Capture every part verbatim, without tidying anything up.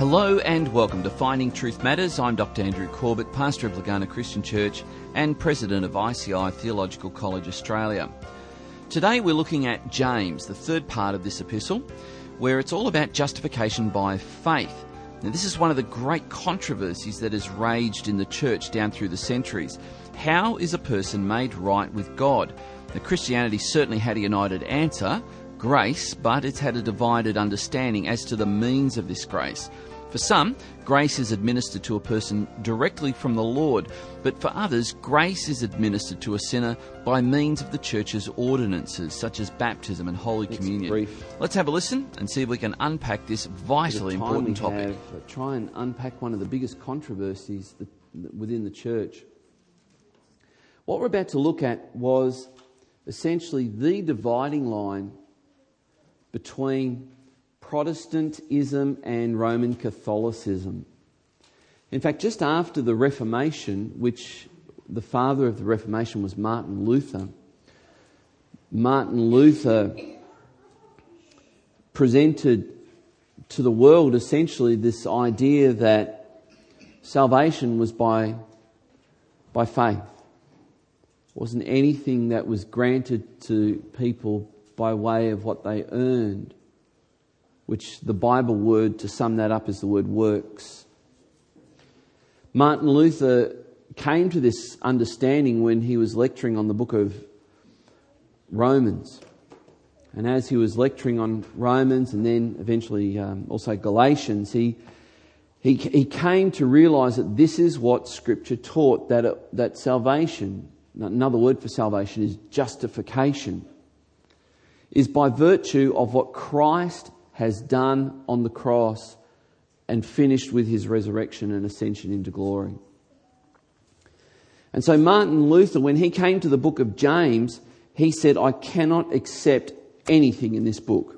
Hello and welcome to Finding Truth Matters. I'm Doctor Andrew Corbett, pastor of Lagana Christian Church and president of I C I Theological College Australia. Today we're looking at James, the third part of this epistle, where it's all about justification by faith. Now, this is one of the great controversies that has raged in the church down through the centuries. How is a person made right with God? Now, Christianity certainly had a united answer, grace, but it's had a divided understanding as to the means of this grace. For some, grace is administered to a person directly from the Lord, but for others, grace is administered to a sinner by means of the church's ordinances, such as baptism and Holy It's Communion. brief. Let's have a listen and see if we can unpack this vitally The time important we topic. have, uh, try and unpack one of the biggest controversies that, within the church. What we're about to look at was essentially the dividing line between Protestantism and Roman Catholicism. In fact, just after the Reformation, which the father of the Reformation was Martin Luther, Martin Luther presented to the world essentially this idea that salvation was by, by faith. It wasn't anything that was granted to people by way of what they earned, which the Bible word to sum that up is the word works. Martin Luther came to this understanding when he was lecturing on the book of Romans. And as he was lecturing on Romans and then eventually um, also Galatians, he, he he came to realise that this is what Scripture taught, that it, that salvation, another word for salvation is justification, is by virtue of what Christ has done on the cross and finished with his resurrection and ascension into glory. And so Martin Luther, when he came to the book of James, he said, I cannot accept anything in this book.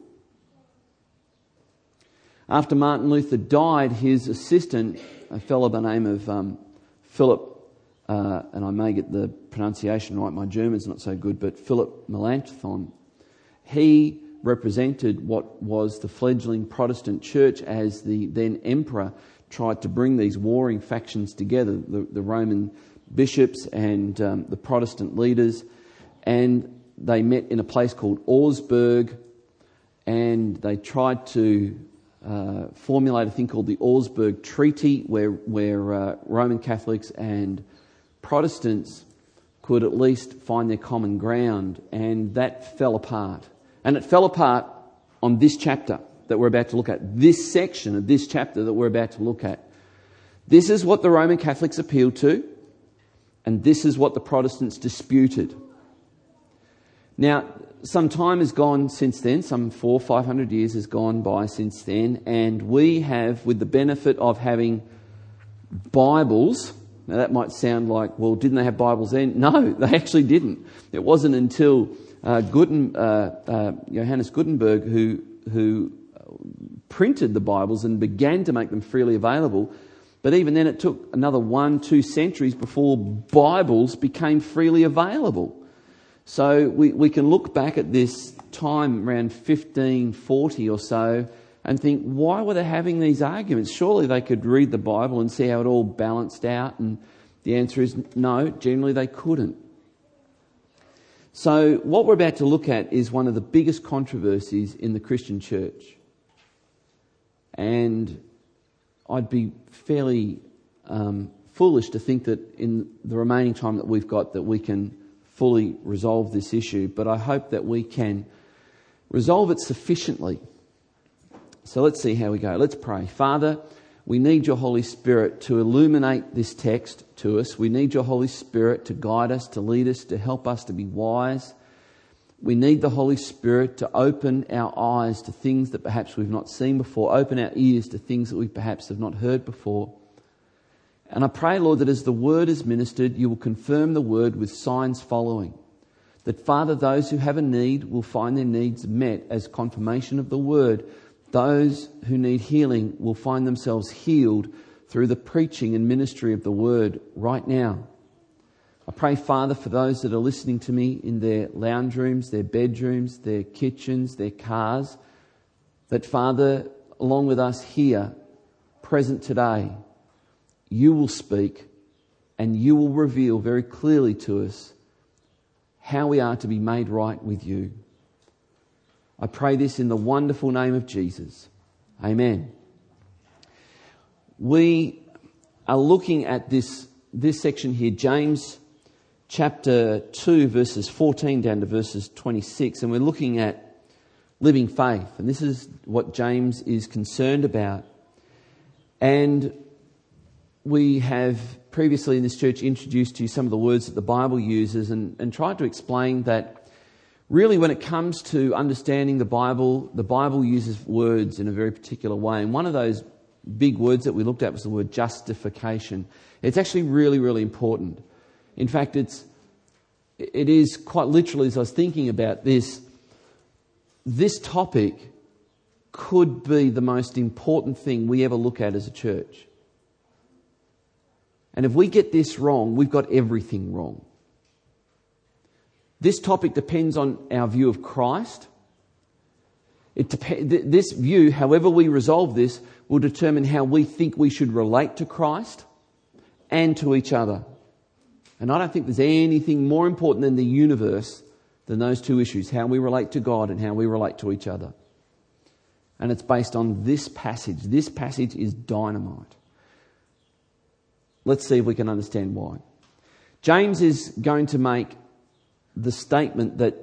After Martin Luther died, his assistant, a fellow by the name of um, Philip, uh, and I may get the pronunciation right, my German's not so good, but Philip Melanchthon, he represented what was the fledgling Protestant church as the then emperor tried to bring these warring factions together, the, the Roman bishops and um, the Protestant leaders, and they met in a place called Augsburg, and they tried to uh, formulate a thing called the Augsburg Treaty, where, where uh, Roman Catholics and Protestants could at least find their common ground, and that fell apart. And it fell apart on this chapter that we're about to look at, this section of this chapter that we're about to look at. This is what the Roman Catholics appealed to, and this is what the Protestants disputed. Now, some time has gone since then, some four, five hundred years has gone by since then, and we have, with the benefit of having Bibles. Now that might sound like, well, didn't they have Bibles then? No, they actually didn't. It wasn't until uh, Guten, uh, uh, Johannes Gutenberg who who printed the Bibles and began to make them freely available. But even then it took another one, two centuries before Bibles became freely available. So we, we can look back at this time around fifteen forty or so and think, why were they having these arguments? Surely they could read the Bible and see how it all balanced out. And the answer is no, generally they couldn't. So what we're about to look at is one of the biggest controversies in the Christian church. And I'd be fairly um, foolish to think that in the remaining time that we've got that we can fully resolve this issue. But I hope that we can resolve it sufficiently. So let's see how we go. Let's pray. Father, we need your Holy Spirit to illuminate this text to us. We need your Holy Spirit to guide us, to lead us, to help us to be wise. We need the Holy Spirit to open our eyes to things that perhaps we've not seen before, open our ears to things that we perhaps have not heard before. And I pray, Lord, that as the word is ministered, you will confirm the word with signs following. That, Father, those who have a need will find their needs met as confirmation of the word. Those who need healing will find themselves healed through the preaching and ministry of the word right now. I pray, Father, for those that are listening to me in their lounge rooms, their bedrooms, their kitchens, their cars, that, Father, along with us here, present today, you will speak and you will reveal very clearly to us how we are to be made right with you. I pray this in the wonderful name of Jesus. Amen. We are looking at this, this section here, James chapter two, verses fourteen down to verses twenty-six, and we're looking at living faith. And this is what James is concerned about. And we have previously in this church introduced to you some of the words that the Bible uses and, and tried to explain that really when it comes to understanding the Bible, the Bible uses words in a very particular way. And one of those big words that we looked at was the word justification. It's actually really, really important. In fact, it's it is quite literally, as I was thinking about this, this topic could be the most important thing we ever look at as a church. And if we get this wrong, we've got everything wrong. This topic depends on our view of Christ. It dep- this view, however we resolve this, will determine how we think we should relate to Christ and to each other. And I don't think there's anything more important in the universe than those two issues, how we relate to God and how we relate to each other. And it's based on this passage. This passage is dynamite. Let's see if we can understand why. James is going to make the statement that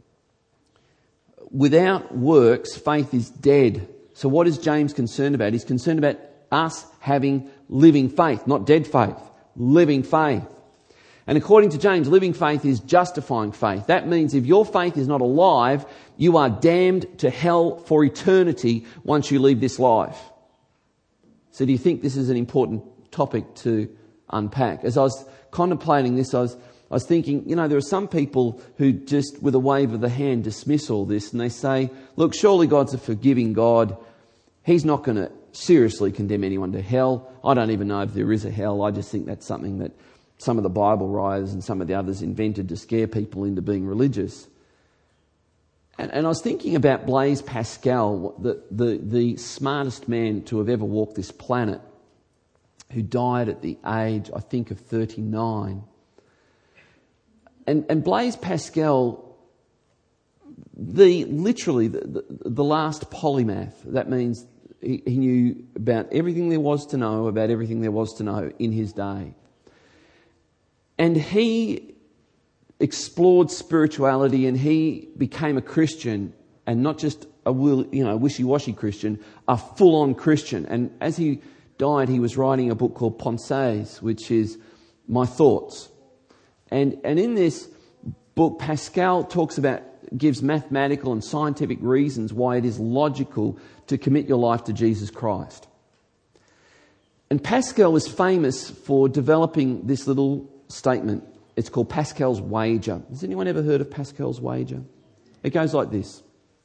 without works, faith is dead. So what is James concerned about? He's concerned about us having living faith, not dead faith, living faith. And according to James, living faith is justifying faith. That means if your faith is not alive, you are damned to hell for eternity once you leave this life. So do you think this is an important topic to unpack? As I was contemplating this, I was, I was thinking, you know, there are some people who just with a wave of the hand dismiss all this and they say, look, surely God's a forgiving God. He's not going to seriously condemn anyone to hell. I don't even know if there is a hell. I just think that's something that some of the Bible writers and some of the others invented to scare people into being religious. And, and I was thinking about Blaise Pascal, the, the, the smartest man to have ever walked this planet, who died at the age, I think, of thirty-nine. And, and Blaise Pascal, the literally the, the, the last polymath, that means he, he knew about everything there was to know, about everything there was to know in his day. And he explored spirituality and he became a Christian, and not just a will, you know, wishy-washy Christian, a full-on Christian. And as he died, he was writing a book called Pensées, which is My Thoughts. And and in this book, Pascal talks about, gives mathematical and scientific reasons why it is logical to commit your life to Jesus Christ. And Pascal was famous for developing this little statement. It's called Pascal's wager. Has anyone ever heard of Pascal's wager? It goes like this.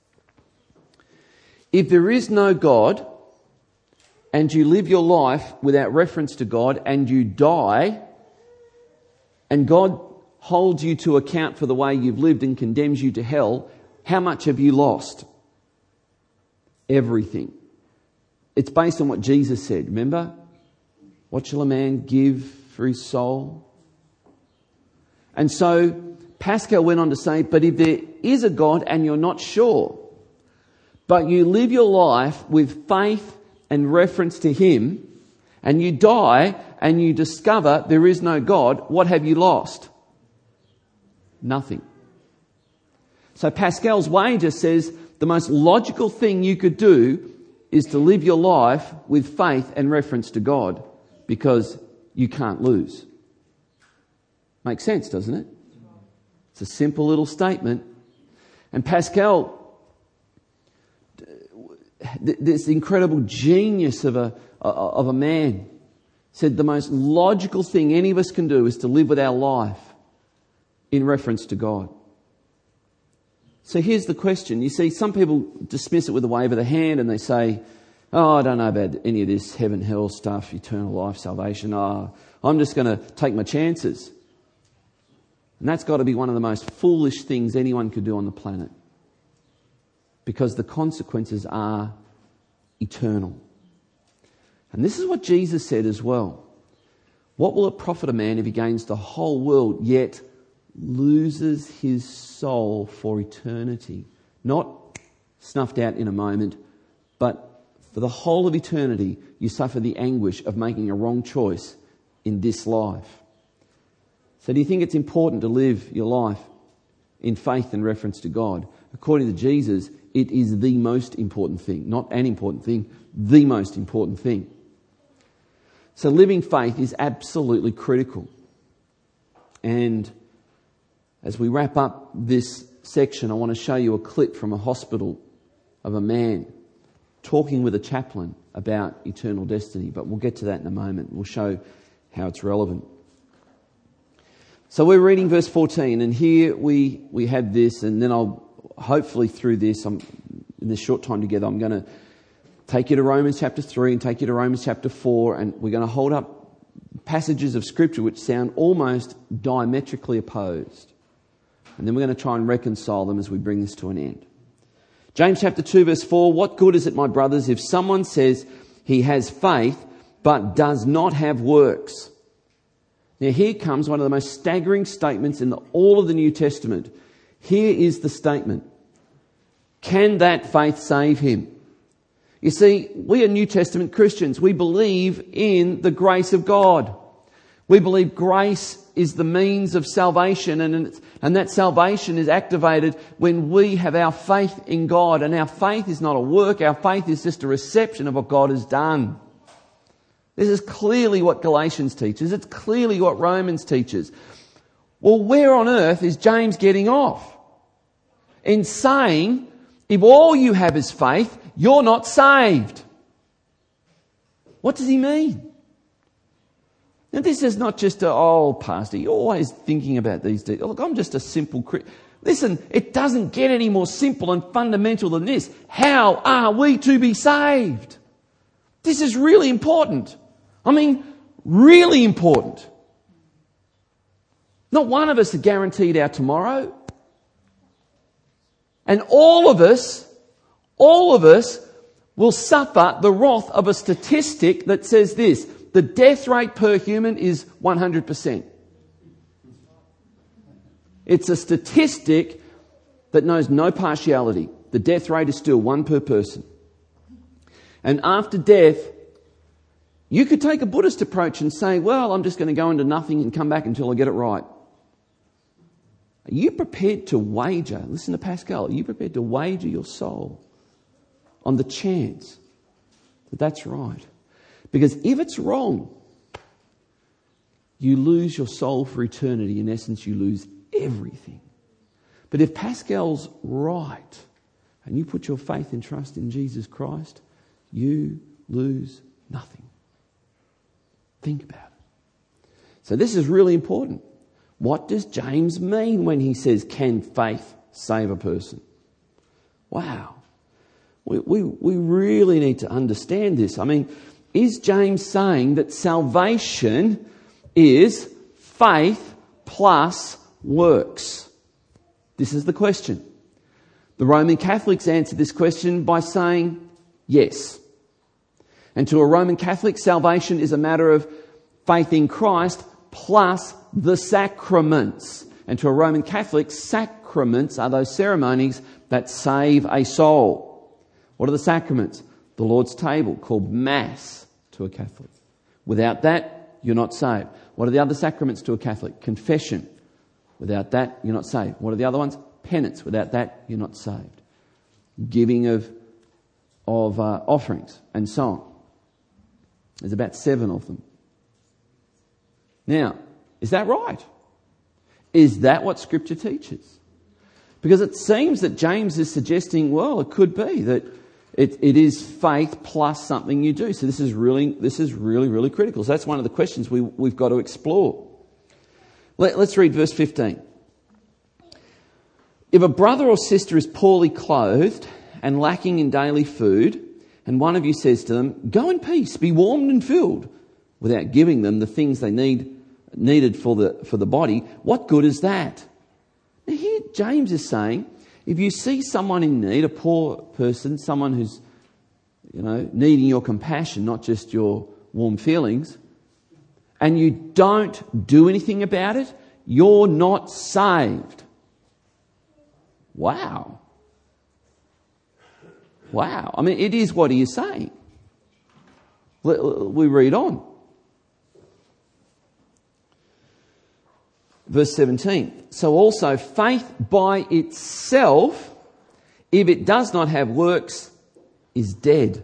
If there is no God, and you live your life without reference to God, and you die, and God holds you to account for the way you've lived and condemns you to hell, how much have you lost? Everything. It's based on what Jesus said. Remember? What shall a man give for his soul? And so Pascal went on to say, but if there is a God and you're not sure, but you live your life with faith and reference to Him, and you die and you discover there is no God, what have you lost? Nothing. So Pascal's wager says the most logical thing you could do is to live your life with faith and reference to God, because you can't lose. Makes sense, doesn't it? It's a simple little statement. And Pascal, this incredible genius of a of a man, said the most logical thing any of us can do is to live with our life in reference to God. So here's the question. You see, some people dismiss it with a wave of the hand and they say, oh, I don't know about any of this heaven, hell stuff, eternal life, salvation. Oh, I'm just going to take my chances. And that's got to be one of the most foolish things anyone could do on the planet, because the consequences are eternal. And this is what Jesus said as well. What will it profit a man if he gains the whole world yet loses his soul for eternity? Not snuffed out in a moment, but for the whole of eternity you suffer the anguish of making a wrong choice in this life. So do you think it's important to live your life in faith and reference to God? According to Jesus, it is the most important thing. Not an important thing, the most important thing. So living faith is absolutely critical. And as we wrap up this section, I want to show you a clip from a hospital of a man talking with a chaplain about eternal destiny. But we'll get to that in a moment. We'll show how it's relevant. So we're reading verse fourteen, and here we, we have this, and then I'll hopefully through this, I'm, in this short time together, I'm going to take you to Romans chapter three and take you to Romans chapter four, and we're going to hold up passages of Scripture which sound almost diametrically opposed. And then we're going to try and reconcile them as we bring this to an end. James chapter two verse four, what good is it, my brothers, if someone says he has faith but does not have works? Now here comes one of the most staggering statements in the, all of the New Testament. Here is the statement. Can that faith save him? You see, we are New Testament Christians. We believe in the grace of God. We believe grace is the means of salvation, and, and that salvation is activated when we have our faith in God. And our faith is not a work. Our faith is just a reception of what God has done. This is clearly what Galatians teaches. It's clearly what Romans teaches. Well, where on earth is James getting off? In saying, if all you have is faith, you're not saved. What does he mean? Now, this is not just a, oh, pastor, you're always thinking about these details. Look, I'm just a simple Christian. Listen, it doesn't get any more simple and fundamental than this. How are we to be saved? This is really important. I mean, really important. Not one of us are guaranteed our tomorrow. And all of us, all of us will suffer the wrath of a statistic that says this: the death rate per human is one hundred percent. It's a statistic that knows no partiality. The death rate is still one per person. And after death, you could take a Buddhist approach and say, well, I'm just going to go into nothing and come back until I get it right. Are you prepared to wager, listen to Pascal, are you prepared to wager your soul on the chance that that's right? Because if it's wrong, you lose your soul for eternity. In essence, you lose everything. But if Pascal's right, and you put your faith and trust in Jesus Christ, you lose nothing. Think about it. So this is really important. What does James mean when he says, can faith save a person? Wow. We, we, we really need to understand this. I mean, is James saying that salvation is faith plus works? This is the question. The Roman Catholics answer this question by saying yes. And to a Roman Catholic, salvation is a matter of faith in Christ plus the sacraments. And to a Roman Catholic, sacraments are those ceremonies that save a soul. What are the sacraments? The Lord's table, called Mass to a Catholic. Without that, you're not saved. What are the other sacraments to a Catholic? Confession. Without that, you're not saved. What are the other ones? Penance. Without that, you're not saved. Giving of, of uh, offerings and so on. There's about seven of them. Now, is that right? Is that what Scripture teaches? Because it seems that James is suggesting, well, it could be that it, it is faith plus something you do. So this is really, this is really, really critical. So that's one of the questions we, we've got to explore. Let, let's read verse fifteen. If a brother or sister is poorly clothed and lacking in daily food, and one of you says to them, go in peace, be warmed and filled, without giving them the things they need needed for the for the body, what good is that? Now here James is saying, if you see someone in need, a poor person, someone who's you know, needing your compassion, not just your warm feelings, and you don't do anything about it, you're not saved. Wow. Wow. I mean, it is what he is saying. We read on. Verse seventeen. So also faith by itself, if it does not have works, is dead.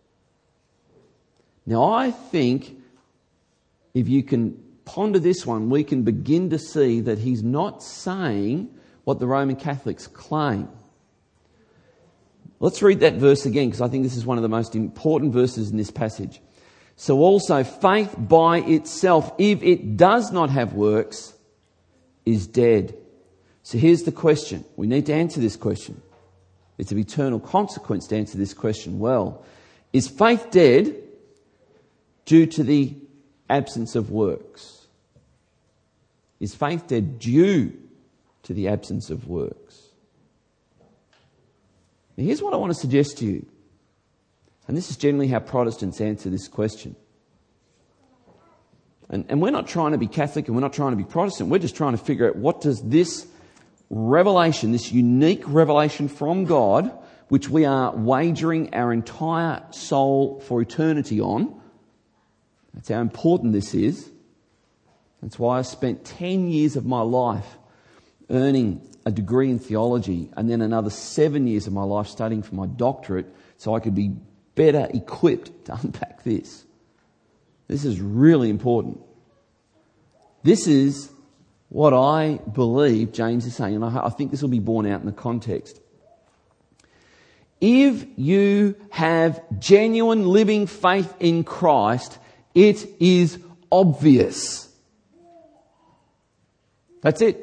Now I think if you can ponder this one, we can begin to see that he's not saying what the Roman Catholics claim. Let's read that verse again, because I think this is one of the most important verses in this passage. So also faith by itself, if it does not have works, is dead. So here's the question. We need to answer this question. It's of eternal consequence to answer this question well. Is faith dead due to the absence of works? Is faith dead due to the absence of works? Now here's what I want to suggest to you. And this is generally how Protestants answer this question. And, and we're not trying to be Catholic and we're not trying to be Protestant. We're just trying to figure out what does this revelation, this unique revelation from God, which we are wagering our entire soul for eternity on. That's how important this is. That's why I spent ten years of my life earning a degree in theology and then another seven years of my life studying for my doctorate so I could be better equipped to unpack this. This is really important. This is what I believe James is saying, and I think this will be borne out in the context. If you have genuine living faith in Christ, it is obvious. That's it.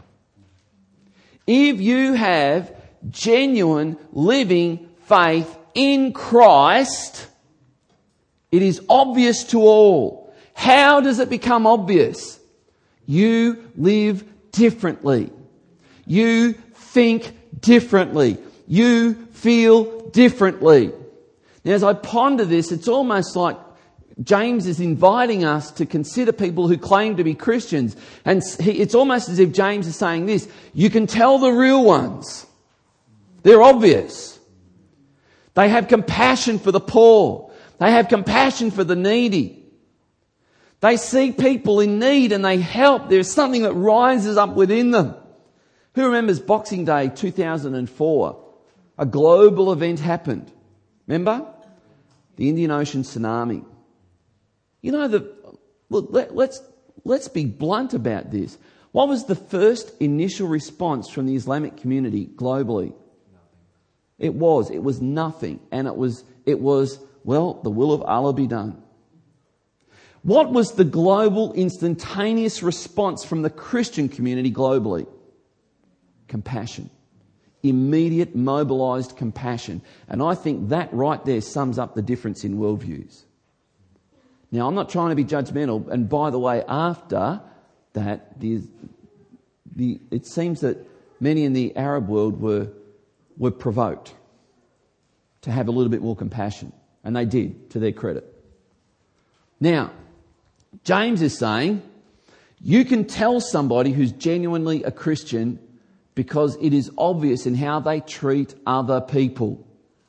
If you have genuine living faith in Christ, it is obvious to all. How does it become obvious? You live differently. You think differently. You feel differently. Now, as I ponder this, it's almost like James is inviting us to consider people who claim to be Christians. And it's almost as if James is saying this: you can tell the real ones. They're obvious. They have compassion for the poor. They have compassion for the needy. They see people in need and they help. There's something that rises up within them. Who remembers Boxing Day two thousand four? A global event happened. Remember? The Indian Ocean tsunami. You know, the, look, let, let's, let's be blunt about this. What was the first initial response from the Islamic community globally? Nothing. It was. It was nothing. And it was, it was, well, the will of Allah be done. What was the global instantaneous response from the Christian community globally? Compassion. Immediate, mobilised compassion. And I think that right there sums up the difference in worldviews. Now, I'm not trying to be judgmental, and by the way, after that, the, the, it seems that many in the Arab world were, were provoked to have a little bit more compassion, and they did, to their credit. Now, James is saying, you can tell somebody who's genuinely a Christian because it is obvious in how they treat other people.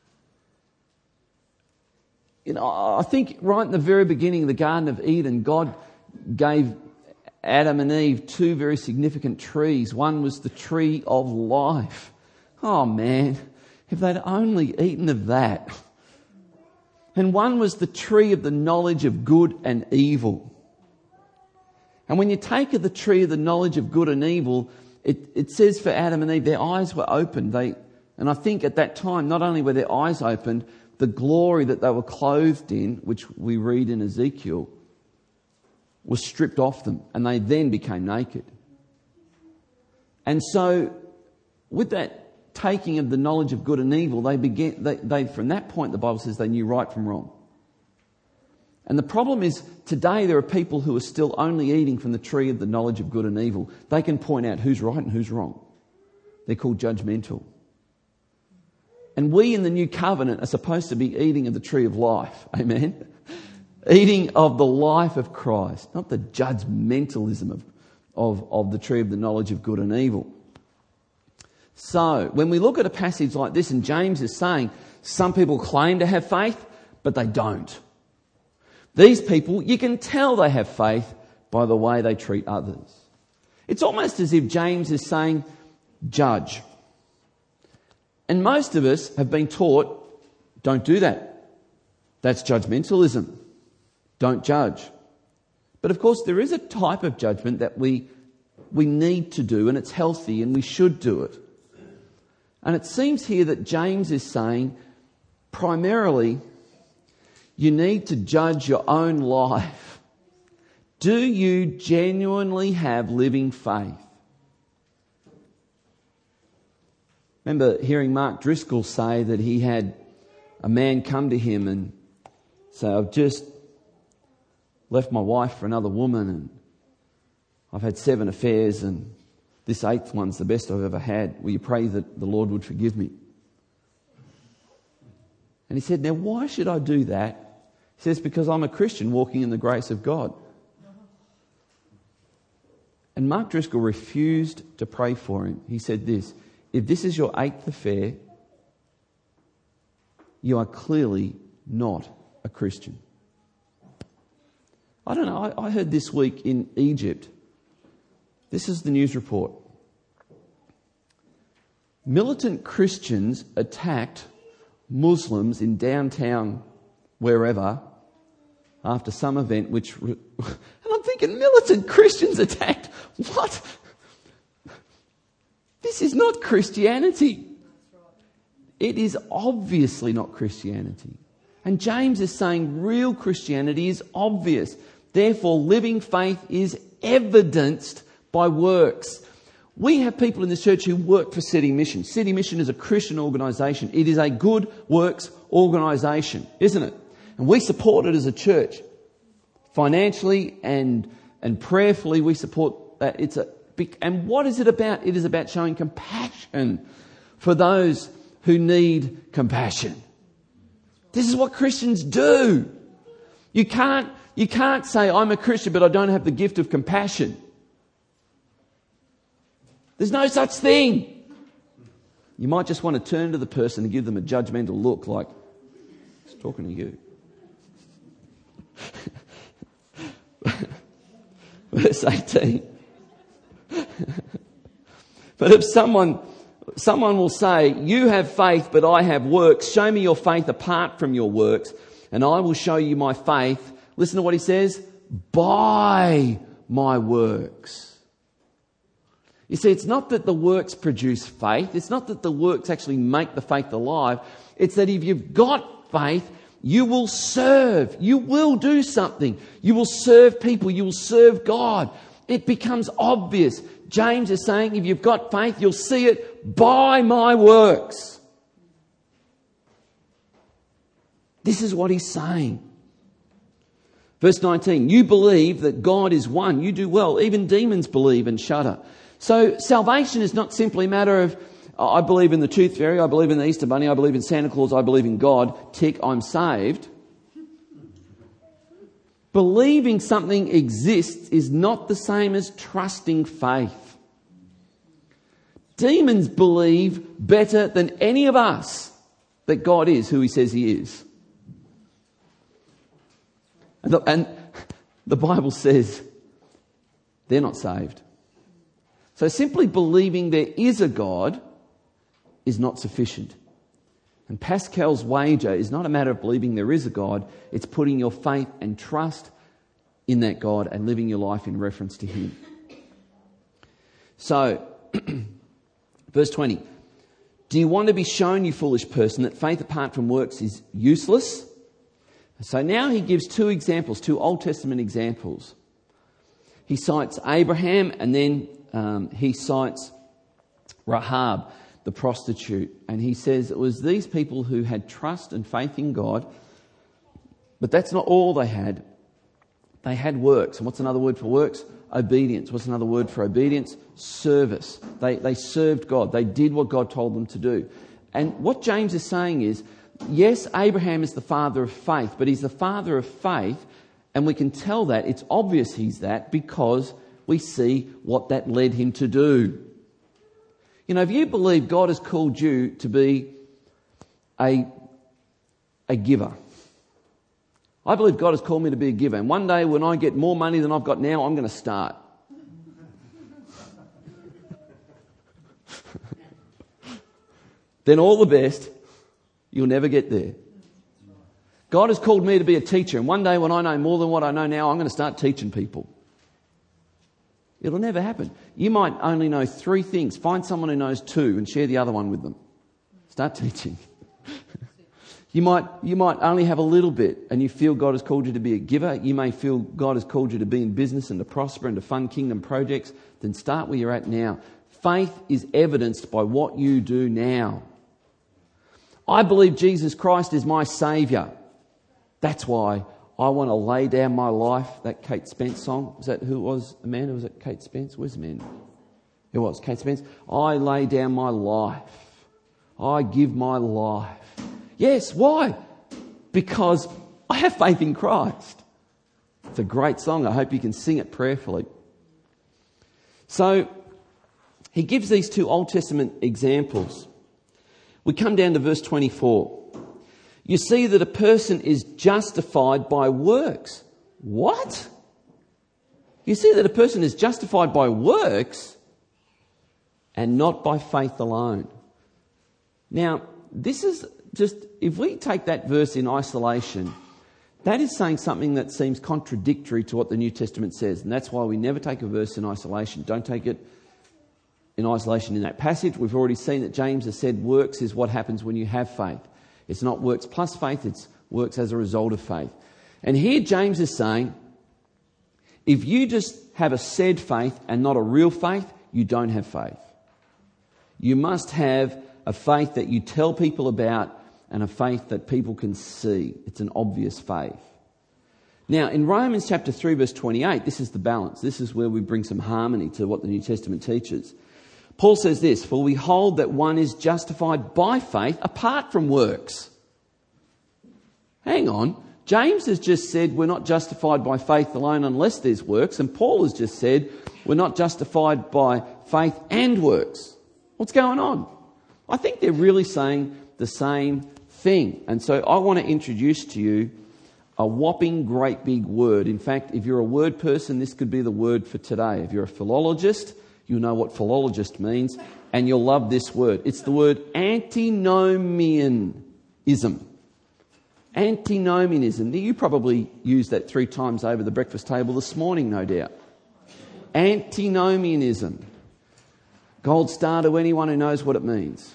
You know, I think right in the very beginning of the Garden of Eden, God gave Adam and Eve two very significant trees. One was the tree of life. Oh man, if they'd only eaten of that. And one was the tree of the knowledge of good and evil. And when you take of the tree of the knowledge of good and evil, it, it says for Adam and Eve, their eyes were opened. They, and I think at that time, not only were their eyes opened, the glory that they were clothed in, which we read in Ezekiel, was stripped off them, and they then became naked. And so, with that taking of the knowledge of good and evil, they began. They, they from that point, the Bible says they knew right from wrong. And the problem is, today there are people who are still only eating from the tree of the knowledge of good and evil. They can point out who's right and who's wrong. They're called judgmental. And we in the new covenant are supposed to be eating of the tree of life. Amen? Eating of the life of Christ, not the judgmentalism of, of, of the tree of the knowledge of good and evil. So, when we look at a passage like this, and James is saying, some people claim to have faith, but they don't. These people, you can tell they have faith by the way they treat others. It's almost as if James is saying, judge. And most of us have been taught, don't do that. That's judgmentalism. Don't judge. But of course, there is a type of judgment that we, we need to do, and it's healthy, and we should do it. And it seems here that James is saying, primarily, you need to judge your own life. Do you genuinely have living faith? Remember hearing Mark Driscoll say that he had a man come to him and say, I've just left my wife for another woman and I've had seven affairs and this eighth one's the best I've ever had. Will you pray that the Lord would forgive me? And he said, now why should I do that? He says, because I'm a Christian walking in the grace of God. And Mark Driscoll refused to pray for him. He said this, if this is your eighth affair, you are clearly not a Christian. I don't know, I, I heard this week in Egypt, this is the news report. Militant Christians attacked Muslims in downtown wherever after some event which... And I'm thinking, militant Christians attacked? What? This is not Christianity. It is obviously not Christianity. And James is saying real Christianity is obvious. Therefore, living faith is evidenced by works. We have people in this church who work for City Mission. City Mission is a Christian organisation. It is a good works organisation, isn't it? And we support it as a church. Financially and, and prayerfully, we support that. It's a big, and what is it about? It is about showing compassion for those who need compassion. This is what Christians do. You can't, you can't say, I'm a Christian, but I don't have the gift of compassion. There's no such thing. You might just want to turn to the person and give them a judgmental look like, he's talking to you. Verse eighteen. But if someone, someone will say, you have faith, but I have works. Show me your faith apart from your works, and I will show you my faith. Listen to what he says. By my works. You see, it's not that the works produce faith. It's not that the works actually make the faith alive. It's that if you've got faith, you will serve. You will do something. You will serve people. You will serve God. It becomes obvious. James is saying, if you've got faith, you'll see it by my works. This is what he's saying. Verse nineteen, you believe that God is one. You do well. Even demons believe and shudder. So salvation is not simply a matter of, I believe in the tooth fairy, I believe in the Easter Bunny, I believe in Santa Claus, I believe in God. Tick, I'm saved. Believing something exists is not the same as trusting faith. Demons believe better than any of us that God is who he says he is. And the, and the Bible says they're not saved. So simply believing there is a God is not sufficient. And Pascal's wager is not a matter of believing there is a God. It's putting your faith and trust in that God and living your life in reference to him. So, verse twenty. Do you want to be shown, you foolish person, that faith apart from works is useless? So now he gives two examples, two Old Testament examples. He cites Abraham and then um, he cites Rahab, the prostitute. And he says it was these people who had trust and faith in God, but that's not all they had. They had works. And what's another word for works? Obedience. What's another word for obedience? Service. They, they served God. They did what God told them to do. And what James is saying is, yes, Abraham is the father of faith, but he's the father of faith, and we can tell that, it's obvious he's that, because we see what that led him to do. You know, if you believe God has called you to be a, a giver, I believe God has called me to be a giver, and one day when I get more money than I've got now, I'm going to start. Then all the best, you'll never get there. God has called me to be a teacher, and one day when I know more than what I know now, I'm going to start teaching people. It'll never happen. You might only know three things. Find someone who knows two and share the other one with them. Start teaching. You might, you might only have a little bit and you feel God has called you to be a giver. You may feel God has called you to be in business and to prosper and to fund kingdom projects. Then start where you're at now. Faith is evidenced by what you do now. I believe Jesus Christ is my saviour. That's why I want to lay down my life. That Kate Spence song. Was that who it was? Amanda? Was it Kate Spence? Where's Amanda? It was Kate Spence. I lay down my life. I give my life. Yes, why? Because I have faith in Christ. It's a great song. I hope you can sing it prayerfully. So, he gives these two Old Testament examples. We come down to verse twenty-four. You see that a person is justified by works. What? You see that a person is justified by works and not by faith alone. Now, this is just, if we take that verse in isolation, that is saying something that seems contradictory to what the New Testament says. And that's why we never take a verse in isolation. Don't take it in isolation in that passage. We've already seen that James has said works is what happens when you have faith. It's not works plus faith, it's works as a result of faith. And here James is saying, if you just have a said faith and not a real faith, you don't have faith. You must have a faith that you tell people about and a faith that people can see. It's an obvious faith. Now, in Romans chapter three, verse twenty-eight, this is the balance. This is where we bring some harmony to what the New Testament teaches. Paul says this, for we hold that one is justified by faith apart from works. Hang on. James has just said we're not justified by faith alone unless there's works. And Paul has just said we're not justified by faith and works. What's going on? I think they're really saying the same thing. And so I want to introduce to you a whopping great big word. In fact, if you're a word person, this could be the word for today. If you're a philologist, you'll know what philologist means, and you'll love this word. It's the word antinomianism. Antinomianism. You probably used that three times over the breakfast table this morning, no doubt. Antinomianism. Gold star to anyone who knows what it means.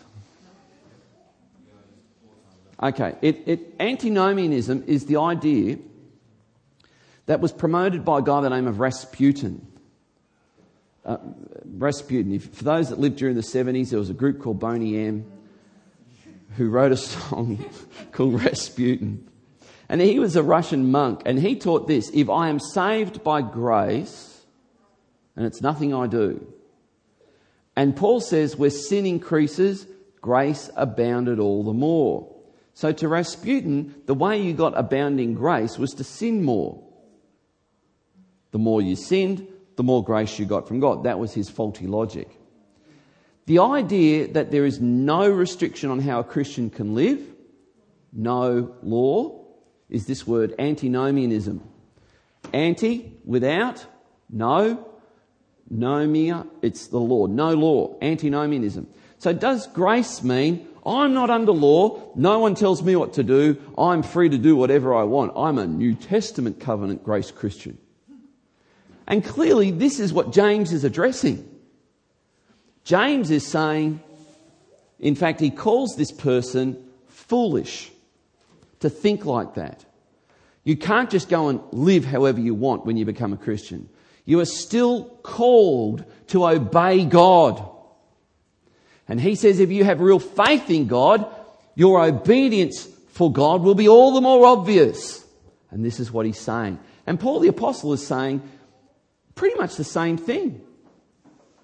Okay, it, it, antinomianism is the idea that was promoted by a guy by the name of Rasputin. Uh, Rasputin. If, for those that lived during the seventies, there was a group called Boney M who wrote a song called Rasputin. And he was a Russian monk, and he taught this: if I am saved by grace, and it's nothing I do. And Paul says where sin increases, grace abounded all the more. So to Rasputin, the way you got abounding grace was to sin more. The more you sinned, the more grace you got from God. That was his faulty logic. The idea that there is no restriction on how a Christian can live, no law, is this word antinomianism. Anti, without, no, nomia, it's the law, no law, antinomianism. So does grace mean I'm not under law, no one tells me what to do, I'm free to do whatever I want? I'm a New Testament covenant grace Christian. And clearly this is what James is addressing. James is saying, in fact, he calls this person foolish to think like that. You can't just go and live however you want when you become a Christian. You are still called to obey God. And he says if you have real faith in God, your obedience for God will be all the more obvious. And this is what he's saying. And Paul the Apostle is saying pretty much the same thing.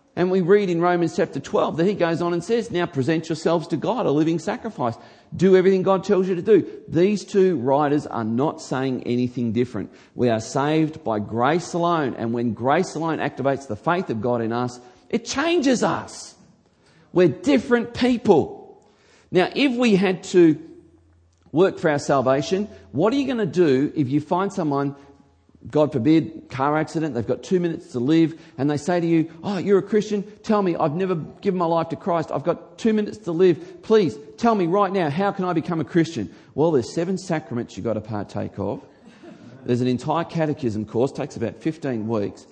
And we read in Romans chapter twelve that he goes on and says, now present yourselves to God, a living sacrifice. Do everything God tells you to do. These two writers are not saying anything different. We are saved by grace alone. And when grace alone activates the faith of God in us, it changes us. We're different people. Now, if we had to work for our salvation, what are you going to do if you find someone, God forbid, car accident, they've got two minutes to live, and they say to you, oh, you're a Christian? Tell me, I've never given my life to Christ. I've got two minutes to live. Please, tell me right now, how can I become a Christian? Well, there's seven sacraments you've got to partake of. There's an entire catechism course, takes about fifteen weeks.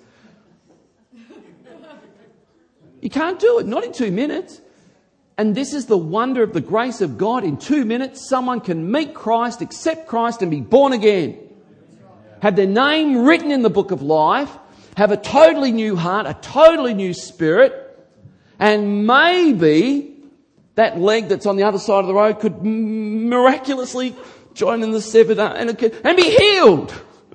You can't do it, not in two minutes. And this is the wonder of the grace of God. In two minutes, someone can meet Christ, accept Christ, and be born again. Have their name written in the book of life, have a totally new heart, a totally new spirit, and maybe that leg that's on the other side of the road could miraculously join in the severed arm and, and be healed.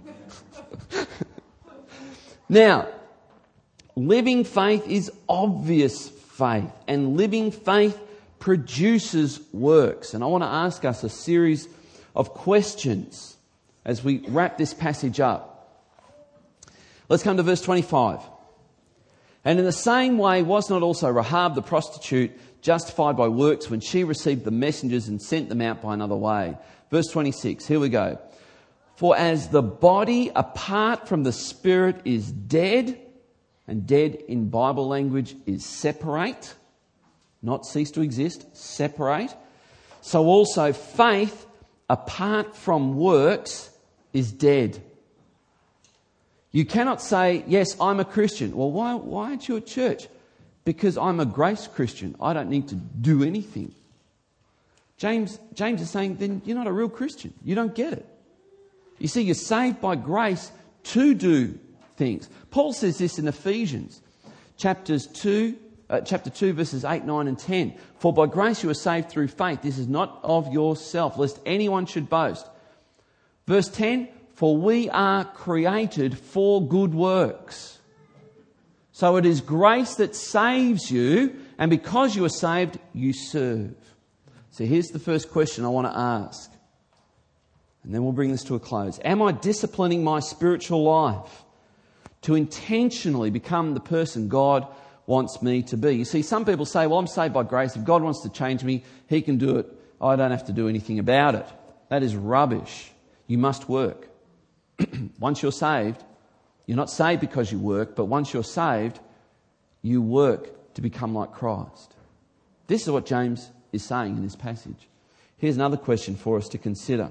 Now, living faith is obvious faith, and living faith produces works. And I want to ask us a series of questions as we wrap this passage up. Let's come to verse twenty-five. And in the same way was not also Rahab the prostitute justified by works when she received the messengers and sent them out by another way? Verse twenty-six, here we go. For as the body apart from the spirit is dead, and dead in Bible language is separate, not cease to exist, separate, so also faith apart from works is dead. You cannot say, yes, I'm a Christian. Well, why, why aren't you at church? Because I'm a grace Christian. I don't need to do anything. James, James is saying, then you're not a real Christian. You don't get it. You see, you're saved by grace to do things. Paul says this in Ephesians chapters two, uh, chapter two, verses eight, nine and ten. For by grace you are saved through faith. This is not of yourself, lest anyone should boast. Verse ten, for we are created for good works. So it is grace that saves you, and because you are saved, you serve. So here's the first question I want to ask, and then we'll bring this to a close. Am I disciplining my spiritual life to intentionally become the person God wants me to be? You see, some people say, well, I'm saved by grace. If God wants to change me, He can do it. I don't have to do anything about it. That is rubbish. You must work. Once you're saved, you're not saved because you work, but once you're saved, you work to become like Christ. This is what James is saying in this passage. Here's another question for us to consider.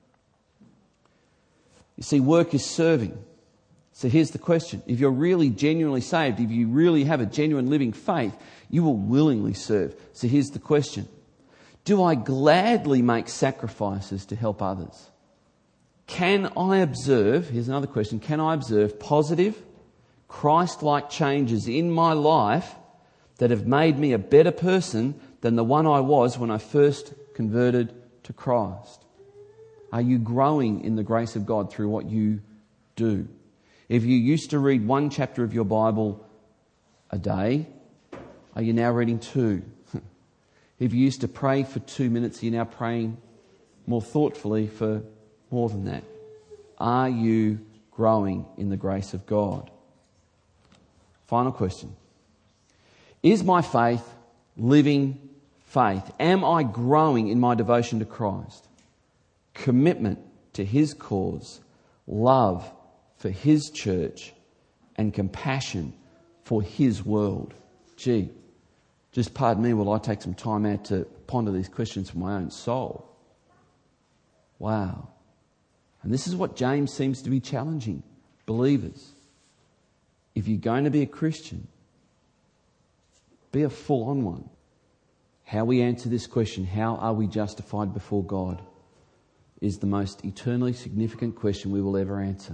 You see, work is serving. So here's the question. If you're really genuinely saved, if you really have a genuine living faith, you will willingly serve. So here's the question. Do I gladly make sacrifices to help others? Can I observe, here's another question, can I observe positive, Christ-like changes in my life that have made me a better person than the one I was when I first converted to Christ? Are you growing in the grace of God through what you do? If you used to read one chapter of your Bible a day, are you now reading two? If you used to pray for two minutes, are you now praying more thoughtfully for more than that? Are you growing in the grace of God? Final question. Is my faith living faith? Am I growing in my devotion to Christ? Commitment to His cause, love for His church, and compassion for His world. Gee, just pardon me while I take some time out to ponder these questions for my own soul. Wow. And this is what James seems to be challenging believers. If you're going to be a Christian, be a full-on one. How we answer this question, how are we justified before God, is the most eternally significant question we will ever answer.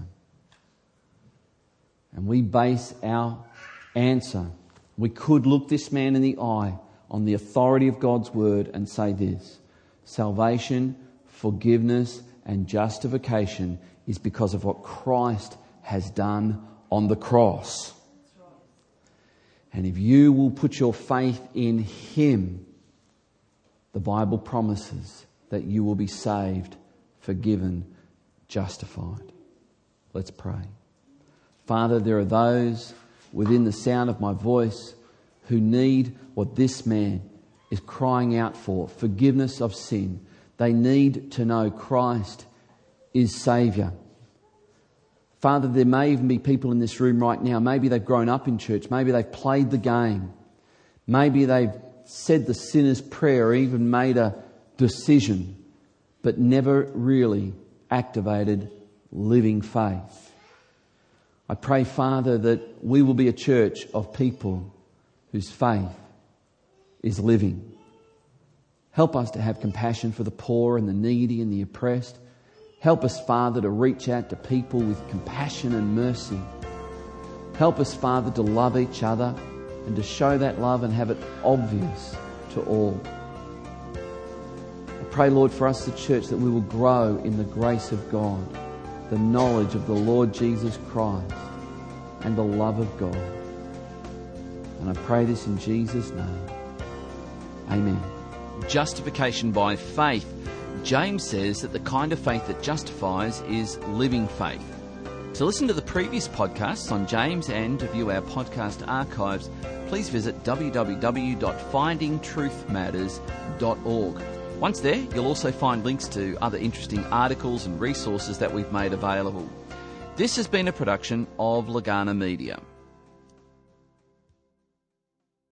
And we base our answer, we could look this man in the eye on the authority of God's word and say this: salvation, forgiveness, and justification is because of what Christ has done on the cross. And if you will put your faith in Him, the Bible promises that you will be saved, forgiven, justified. Let's pray. Father, there are those within the sound of my voice who need what this man is crying out for, forgiveness of sin. They need to know Christ is Saviour. Father, there may even be people in this room right now. Maybe they've grown up in church. Maybe they've played the game. Maybe they've said the sinner's prayer or even made a decision, but never really activated living faith. I pray, Father, that we will be a church of people whose faith is living. Help us to have compassion for the poor and the needy and the oppressed. Help us, Father, to reach out to people with compassion and mercy. Help us, Father, to love each other and to show that love and have it obvious to all. I pray, Lord, for us, the church, that we will grow in the grace of God, the knowledge of the Lord Jesus Christ, and the love of God. And I pray this in Jesus' name. Amen. Justification by faith. James says that the kind of faith that justifies is living faith. To listen to the previous podcasts on James and to view our podcast archives, please visit w w w dot finding truth matters dot org. Once there, you'll also find links to other interesting articles and resources that we've made available. This has been a production of Legana Media.